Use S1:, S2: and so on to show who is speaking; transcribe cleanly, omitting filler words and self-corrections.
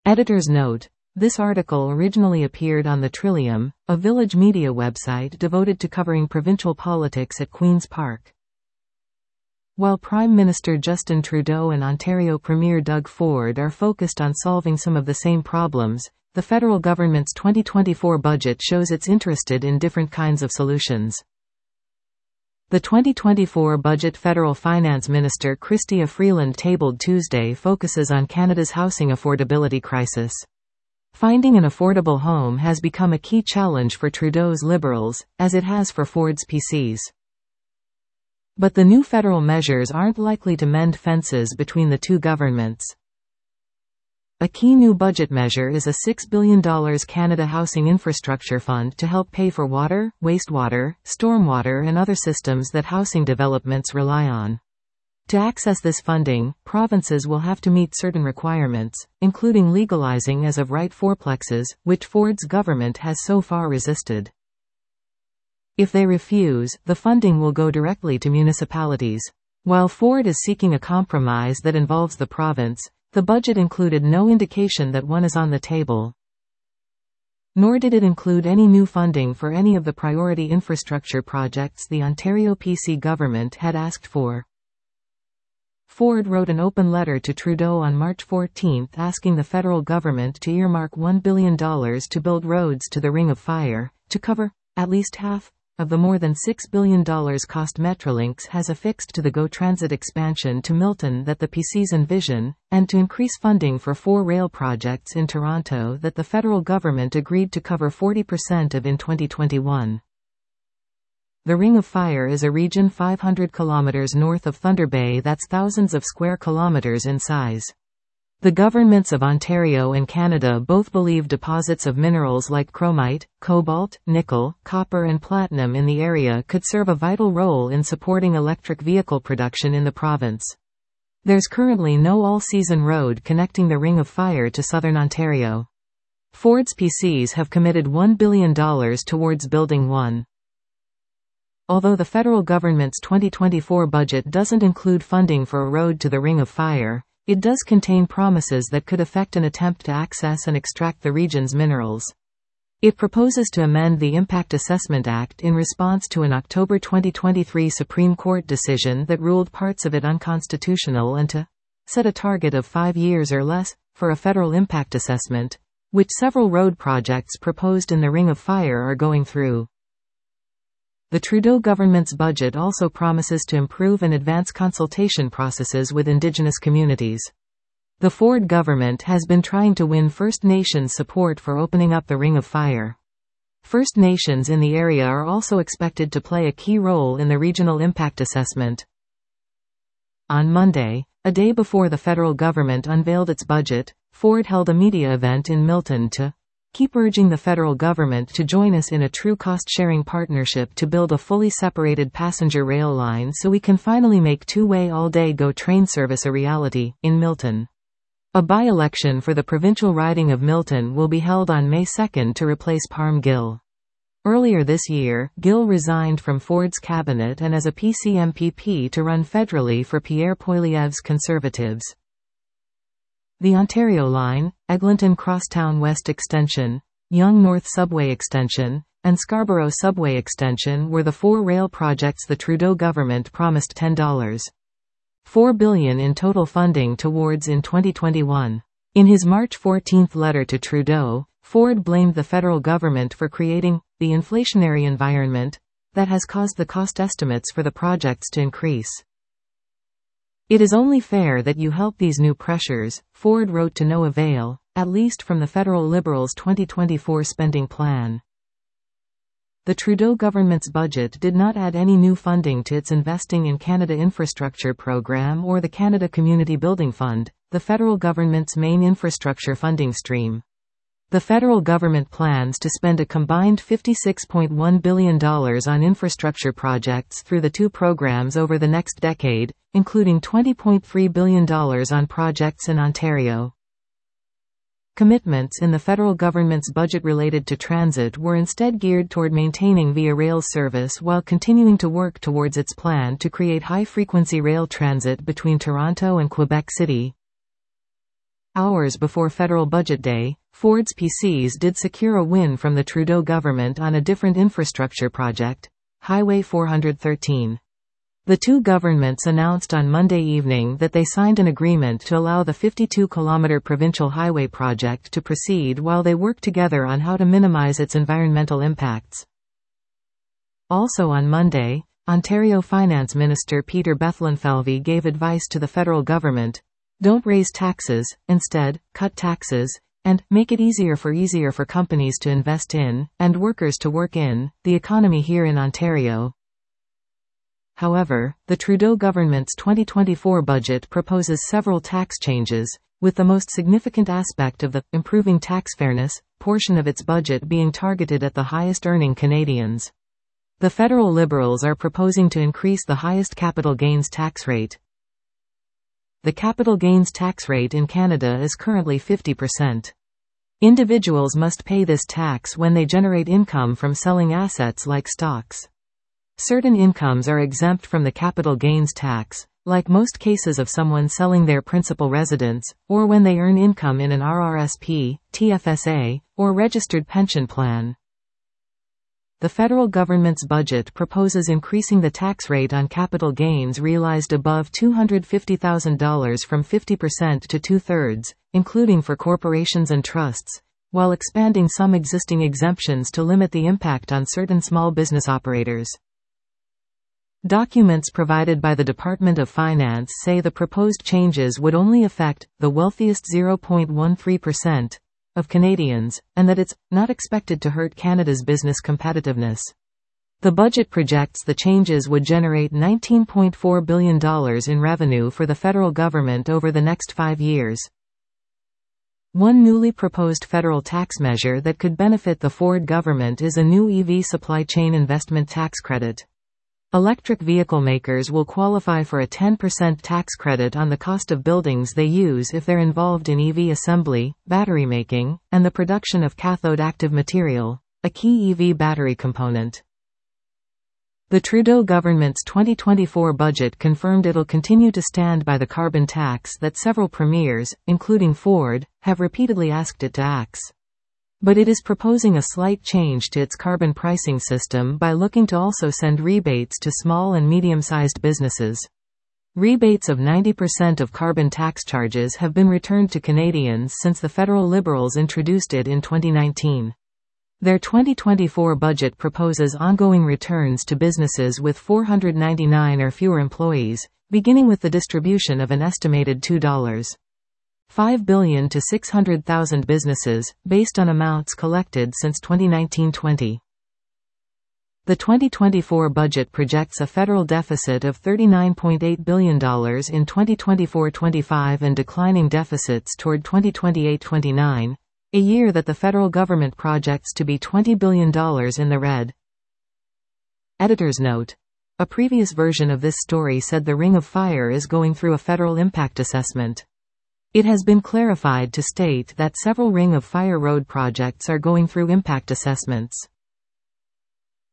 S1: Editor's note: this article originally appeared on the Trillium, a village media website devoted to covering provincial politics at Queen's Park. While Prime Minister Justin Trudeau and Ontario Premier Doug Ford are focused on solving some of the same problems, the federal government's 2024 budget shows it's interested in different kinds of solutions. The 2024 budget Federal Finance Minister Chrystia Freeland tabled Tuesday focuses on Canada's housing affordability crisis. Finding an affordable home has become a key challenge for Trudeau's Liberals, as it has for Ford's PCs. But the new federal measures aren't likely to mend fences between the two governments. A key new budget measure is a $6 billion Canada Housing Infrastructure Fund to help pay for water, wastewater, stormwater and other systems that housing developments rely on. To access this funding, provinces will have to meet certain requirements, including legalizing as of right fourplexes, which Ford's government has so far resisted. If they refuse, the funding will go directly to municipalities. While Ford is seeking a compromise that involves the province, the budget included no indication that one is on the table. Nor did it include any new funding for any of the priority infrastructure projects the Ontario PC government had asked for. Ford wrote an open letter to Trudeau on March 14 asking the federal government to earmark $1 billion to build roads to the Ring of Fire, to cover at least half of the more than $6 billion cost Metrolinx has affixed to the GO Transit expansion to Milton that the PCs envision, and to increase funding for 4 rail projects in Toronto that the federal government agreed to cover 40% of in 2021. The Ring of Fire is a region 500 kilometers north of Thunder Bay that's thousands of square kilometers in size. The governments of Ontario and Canada both believe deposits of minerals like chromite, cobalt, nickel, copper and platinum in the area could serve a vital role in supporting electric vehicle production in the province. There's currently no all-season road connecting the Ring of Fire to southern Ontario. Ford's PCs have committed $1 billion towards building one. Although the federal government's 2024 budget doesn't include funding for a road to the Ring of Fire, it does contain promises that could affect an attempt to access and extract the region's minerals. It proposes to amend the Impact Assessment Act in response to an October 2023 Supreme Court decision that ruled parts of it unconstitutional and to set a target of 5 years or less for a federal impact assessment, which several road projects proposed in the Ring of Fire are going through. The Trudeau government's budget also promises to improve and advance consultation processes with Indigenous communities. The Ford government has been trying to win First Nations support for opening up the Ring of Fire. First Nations in the area are also expected to play a key role in the regional impact assessment. On Monday, a day before the federal government unveiled its budget, Ford held a media event in Milton to keep urging the federal government to join us in a true cost-sharing partnership to build a fully separated passenger rail line so we can finally make two-way all-day GO train service a reality, in Milton. A by-election for the provincial riding of Milton will be held on May 2 to replace Parm Gill. Earlier this year, Gill resigned from Ford's cabinet and as a PC MPP to run federally for Pierre Poilievre's Conservatives. The Ontario Line, Eglinton Crosstown West Extension, Yonge North Subway Extension, and Scarborough Subway Extension were the 4 rail projects the Trudeau government promised $10.4 billion in total funding towards in 2021. In his March 14 letter to Trudeau, Ford blamed the federal government for creating the inflationary environment that has caused the cost estimates for the projects to increase. It is only fair that you help these new pressures, Ford wrote, to no avail, at least from the federal Liberals' 2024 spending plan. The Trudeau government's budget did not add any new funding to its Investing in Canada Infrastructure program or the Canada Community Building Fund, the federal government's main infrastructure funding stream. The federal government plans to spend a combined $56.1 billion on infrastructure projects through the 2 programs over the next decade, including $20.3 billion on projects in Ontario. Commitments in the federal government's budget related to transit were instead geared toward maintaining Via Rail service while continuing to work towards its plan to create high-frequency rail transit between Toronto and Quebec City. Hours before federal budget day, Ford's PCs did secure a win from the Trudeau government on a different infrastructure project, Highway 413. The two governments announced on Monday evening that they signed an agreement to allow the 52-kilometer provincial highway project to proceed while they work together on how to minimize its environmental impacts. Also on Monday, Ontario Finance Minister Peter Bethlenfalvy gave advice to the federal government: don't raise taxes, instead, cut taxes, and make it easier for companies to invest in, and workers to work in, the economy here in Ontario. However, the Trudeau government's 2024 budget proposes several tax changes, with the most significant aspect of the improving tax fairness portion of its budget being targeted at the highest earning Canadians. The federal Liberals are proposing to increase the highest capital gains tax rate. The capital gains tax rate in Canada is currently 50%. Individuals must pay this tax when they generate income from selling assets like stocks. Certain incomes are exempt from the capital gains tax, like most cases of someone selling their principal residence, or when they earn income in an RRSP, TFSA, or registered pension plan. The federal government's budget proposes increasing the tax rate on capital gains realized above $250,000 from 50% to 2/3, including for corporations and trusts, while expanding some existing exemptions to limit the impact on certain small business operators. Documents provided by the Department of Finance say the proposed changes would only affect the wealthiest 0.13% of Canadians, and that it's not expected to hurt Canada's business competitiveness. The budget projects the changes would generate $19.4 billion in revenue for the federal government over the next 5 years. One newly proposed federal tax measure that could benefit the Ford government is a new EV supply chain investment tax credit. Electric vehicle makers will qualify for a 10% tax credit on the cost of buildings they use if they're involved in EV assembly, battery making, and the production of cathode active material, a key EV battery component. The Trudeau government's 2024 budget confirmed it'll continue to stand by the carbon tax that several premiers, including Ford, have repeatedly asked it to axe. But it is proposing a slight change to its carbon pricing system by looking to also send rebates to small and medium-sized businesses. Rebates of 90% of carbon tax charges have been returned to Canadians since the federal Liberals introduced it in 2019. Their 2024 budget proposes ongoing returns to businesses with 499 or fewer employees, beginning with the distribution of an estimated $2.5 billion to 600,000 businesses, based on amounts collected since 2019-20. The 2024 budget projects a federal deficit of $39.8 billion in 2024-25 and declining deficits toward 2028-29, a year that the federal government projects to be $20 billion in the red. Editor's note. A previous version of this story said the Ring of Fire is going through a federal impact assessment. It has been clarified to state that several Ring of Fire road projects are going through impact assessments.